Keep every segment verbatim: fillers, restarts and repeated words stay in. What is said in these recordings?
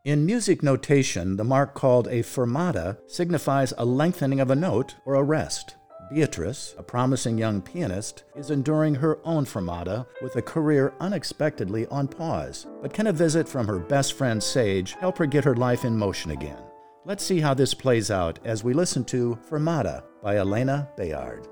In music notation, the mark called a fermata signifies a lengthening of a note or a rest. Beatrice, a promising young pianist, is enduring her own fermata with a career unexpectedly on pause. But can a visit from her best friend Sage help her get her life in motion again? Let's see how this plays out as we listen to Fermata by Elena Bayard.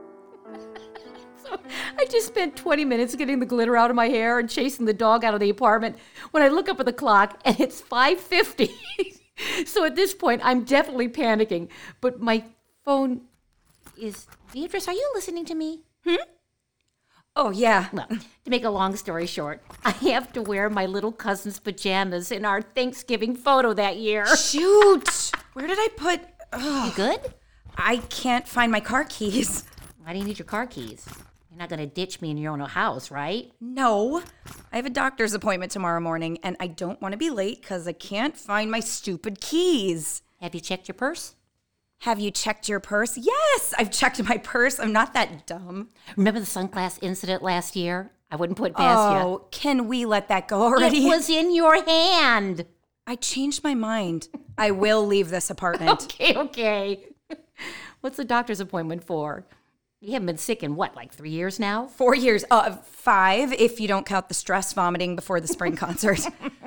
So I just spent twenty minutes getting the glitter out of my hair and chasing the dog out of the apartment when I look up at the clock and it's five fifty. So at this point, I'm definitely panicking. But my phone is... Beatrice, are you listening to me? Hmm? Oh, yeah. Well, to make a long story short, I have to wear my little cousin's pajamas in our Thanksgiving photo that year. Shoot! Where did I put... Ugh. You good? I can't find my car keys. Why do you need your car keys? You're not going to ditch me in your own house, right? No. I have a doctor's appointment tomorrow morning, and I don't want to be late because I can't find my stupid keys. Have you checked your purse? Have you checked your purse? Yes, I've checked my purse. I'm not that dumb. Remember the sunglass incident last year? I wouldn't put it past you. Oh, can we let that go already? It was in your hand. I changed my mind. I will leave this apartment. Okay, okay. What's the doctor's appointment for? You haven't been sick in what, like three years now? Four years. Uh, five, if you don't count the stress vomiting before the spring concert.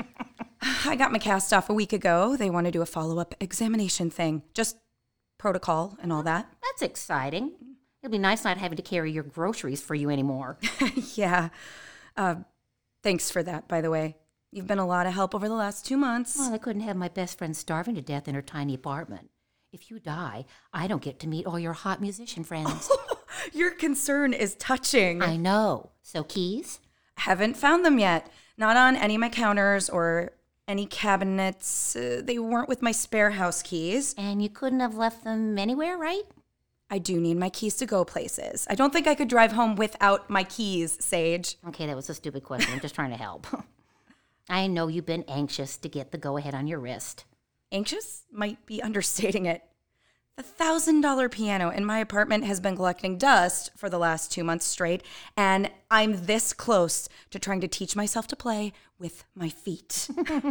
I got my cast off a week ago. They want to do a follow-up examination thing. Just protocol and all that. That's exciting. It'll be nice not having to carry your groceries for you anymore. Yeah. Uh, thanks for that, by the way. You've been a lot of help over the last two months. Well, I couldn't have my best friend starving to death in her tiny apartment. If you die, I don't get to meet all your hot musician friends. Your concern is touching. I know. So keys? Haven't found them yet. Not on any of my counters or any cabinets. Uh, they weren't with my spare house keys. And you couldn't have left them anywhere, right? I do need my keys to go places. I don't think I could drive home without my keys, Sage. Okay, that was a stupid question. I'm just trying to help. I know you've been anxious to get the go-ahead on your wrist. Anxious might be understating it. The one thousand dollars piano in my apartment has been collecting dust for the last two months straight, and I'm this close to trying to teach myself to play with my feet.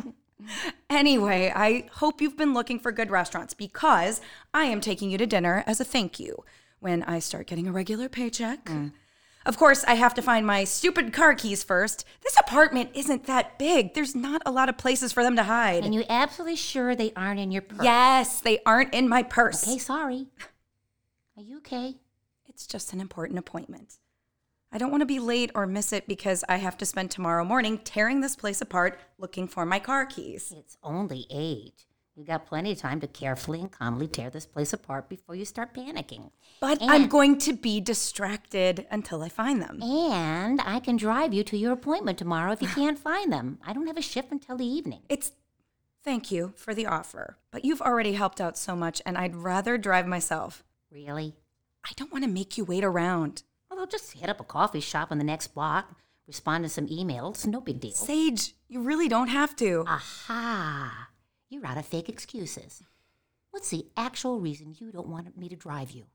Anyway, I hope you've been looking for good restaurants because I am taking you to dinner as a thank you when I start getting a regular paycheck. Mm. Of course, I have to find my stupid car keys first. This apartment isn't that big. There's not a lot of places for them to hide. And you absolutely sure they aren't in your purse? Yes, they aren't in my purse. Okay, sorry. Are you okay? It's just an important appointment. I don't want to be late or miss it because I have to spend tomorrow morning tearing this place apart looking for my car keys. It's only eight. You've got plenty of time to carefully and calmly tear this place apart before you start panicking. But and, I'm going to be distracted until I find them. And I can drive you to your appointment tomorrow if you can't find them. I don't have a shift until the evening. It's... Thank you for the offer. But you've already helped out so much, and I'd rather drive myself. Really? I don't want to make you wait around. Well, I'll just hit up a coffee shop on the next block, respond to some emails. No big deal. Sage, you really don't have to. Aha. You're out of fake excuses. What's the actual reason you don't want me to drive you?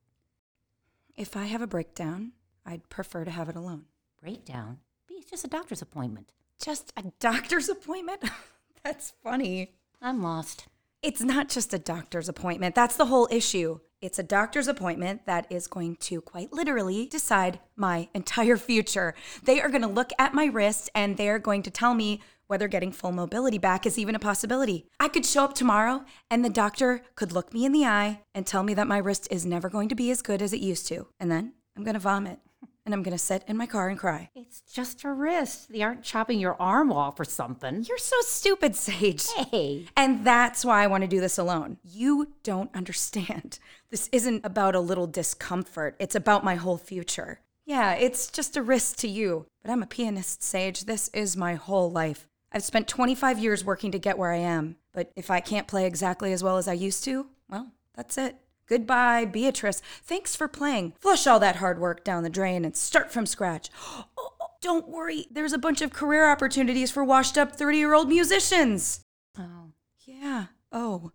If I have a breakdown, I'd prefer to have it alone. Breakdown? It's just a doctor's appointment. Just a doctor's appointment? That's funny. I'm lost. It's not just a doctor's appointment. That's the whole issue. It's a doctor's appointment that is going to quite literally decide my entire future. They are going to look at my wrist and they're going to tell me whether getting full mobility back is even a possibility. I could show up tomorrow and the doctor could look me in the eye and tell me that my wrist is never going to be as good as it used to. And then I'm going to vomit and I'm going to sit in my car and cry. It's just a wrist. They aren't chopping your arm off or something. You're so stupid, Sage. Hey. And that's why I want to do this alone. You don't understand. This isn't about a little discomfort. It's about my whole future. Yeah, it's just a risk to you. But I'm a pianist, Sage. This is my whole life. I've spent twenty-five years working to get where I am. But if I can't play exactly as well as I used to, well, that's it. Goodbye, Beatrice. Thanks for playing. Flush all that hard work down the drain and start from scratch. Oh, oh, don't worry. There's a bunch of career opportunities for washed-up thirty-year-old musicians. Oh. Yeah. Oh.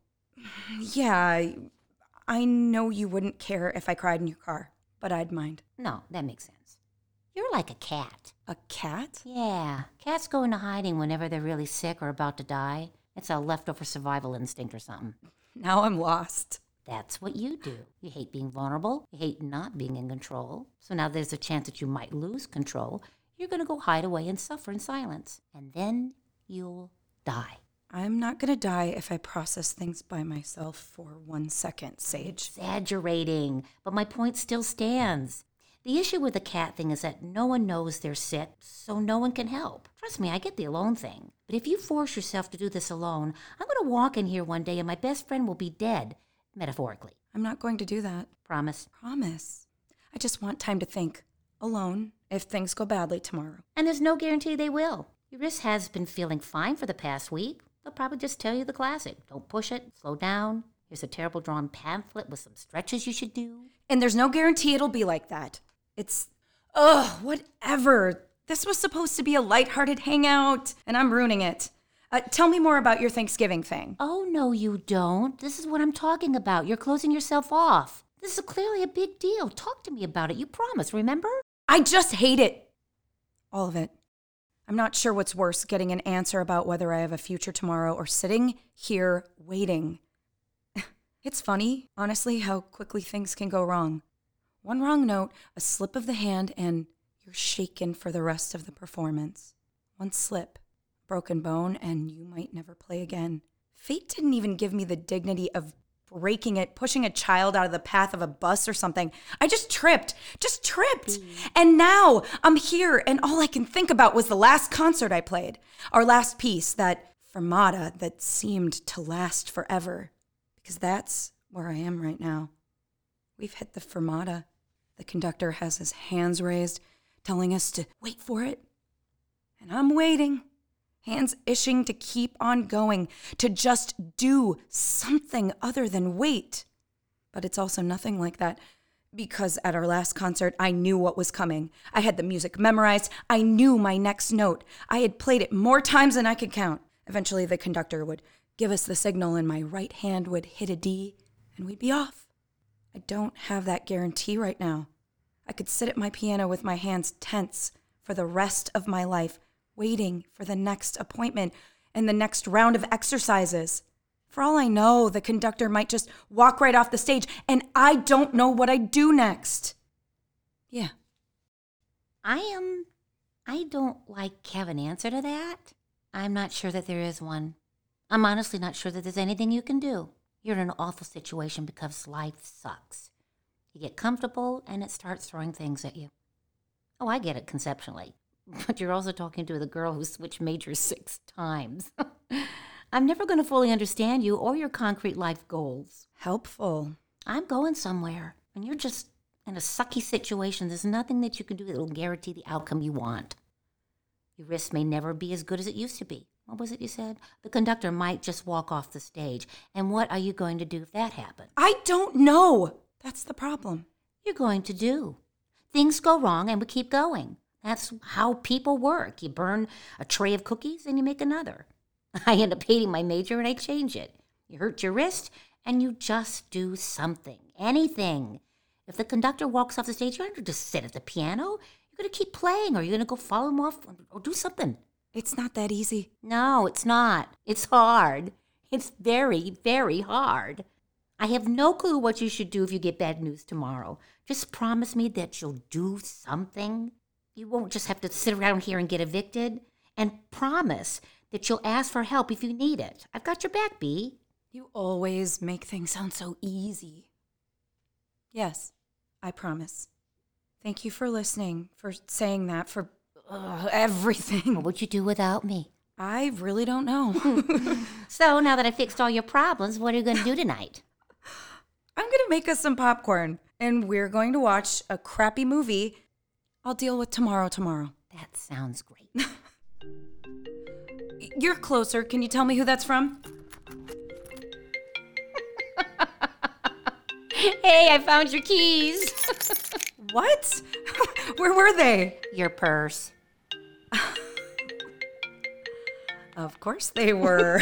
Yeah. I know you wouldn't care if I cried in your car, but I'd mind. No, that makes sense. You're like a cat. A cat? Yeah. Cats go into hiding whenever they're really sick or about to die. It's a leftover survival instinct or something. Now I'm lost. That's what you do. You hate being vulnerable. You hate not being in control. So now there's a chance that you might lose control. You're going to go hide away and suffer in silence. And then you'll die. I'm not going to die if I process things by myself for one second, Sage. Exaggerating. But my point still stands. The issue with the cat thing is that no one knows they're sick, so no one can help. Trust me, I get the alone thing. But if you force yourself to do this alone, I'm going to walk in here one day and my best friend will be dead, metaphorically. I'm not going to do that. Promise? Promise. I just want time to think. Alone, if things go badly tomorrow. And there's no guarantee they will. Your wrist has been feeling fine for the past week. They'll probably just tell you the classic. Don't push it. Slow down. Here's a terrible drawn pamphlet with some stretches you should do. And there's no guarantee it'll be like that. It's, ugh, whatever. This was supposed to be a lighthearted hangout, and I'm ruining it. Uh, tell me more about your Thanksgiving thing. Oh, no, you don't. This is what I'm talking about. You're closing yourself off. This is clearly a big deal. Talk to me about it. You promised, remember? I just hate it. All of it. I'm not sure what's worse, getting an answer about whether I have a future tomorrow or sitting here waiting. It's funny, honestly, how quickly things can go wrong. One wrong note, a slip of the hand, and you're shaken for the rest of the performance. One slip, broken bone, and you might never play again. Fate didn't even give me the dignity of breaking it, pushing a child out of the path of a bus or something. I just tripped, just tripped. Mm. And now I'm here, and all I can think about was the last concert I played. Our last piece, that fermata that seemed to last forever. Because that's where I am right now. We've hit the fermata. The conductor has his hands raised, telling us to wait for it. And I'm waiting, hands itching to keep on going, to just do something other than wait. But it's also nothing like that, because at our last concert, I knew what was coming. I had the music memorized. I knew my next note. I had played it more times than I could count. Eventually, the conductor would give us the signal, and my right hand would hit a D, and we'd be off. I don't have that guarantee right now. I could sit at my piano with my hands tense for the rest of my life, waiting for the next appointment and the next round of exercises. For all I know, the conductor might just walk right off the stage, and I don't know what I'd do next. Yeah. I am... I don't like have an answer to that. I'm not sure that there is one. I'm honestly not sure that there's anything you can do. You're in an awful situation because life sucks. You get comfortable and it starts throwing things at you. Oh, I get it conceptually. But you're also talking to the girl who switched majors six times. I'm never going to fully understand you or your concrete life goals. Helpful. I'm going somewhere, and you're just in a sucky situation. There's nothing that you can do that will guarantee the outcome you want. Your wrist may never be as good as it used to be. What was it you said? The conductor might just walk off the stage. And what are you going to do if that happens? I don't know. That's the problem. You're going to do. Things go wrong and we keep going. That's how people work. You burn a tray of cookies and you make another. I end up hating my major and I change it. You hurt your wrist and you just do something. Anything. If the conductor walks off the stage, you don't have to just sit at the piano. You're going to keep playing or you're going to go follow him off or do something. It's not that easy. No, it's not. It's hard. It's very, very hard. I have no clue what you should do if you get bad news tomorrow. Just promise me that you'll do something. You won't just have to sit around here and get evicted. And promise that you'll ask for help if you need it. I've got your back, Bee. You always make things sound so easy. Yes, I promise. Thank you for listening, for saying that, for uh, everything. What would you do without me? I really don't know. So now that I fixed all your problems, what are you going to do tonight? I'm going to make us some popcorn, and we're going to watch a crappy movie. I'll deal with tomorrow tomorrow. That sounds great. You're closer. Can you tell me who that's from? Hey, I found your keys. What? Where were they? Your purse. Of course they were.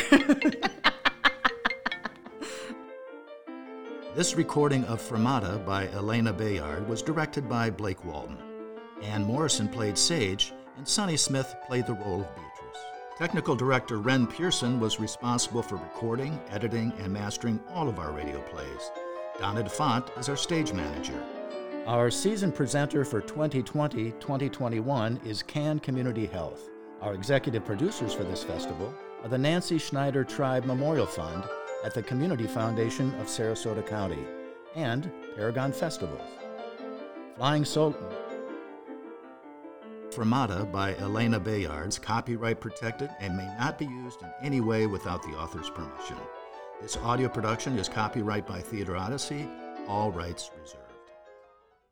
This recording of Fermata by Elena Bayard was directed by Blake Walton. Ann Morrison played Sage, and Sonny Smith played the role of Beatrice. Technical director Ren Pearson was responsible for recording, editing, and mastering all of our radio plays. Donna DeFont is our stage manager. Our season presenter for twenty twenty to twenty twenty-one is Can Community Health. Our executive producers for this festival are the Nancy Schneider Tribe Memorial Fund at the Community Foundation of Sarasota County and Paragon Festivals. Flying Sultan. Fermata by Elena Bayards, copyright protected and may not be used in any way without the author's permission. This audio production is copyright by Theater Odyssey, all rights reserved.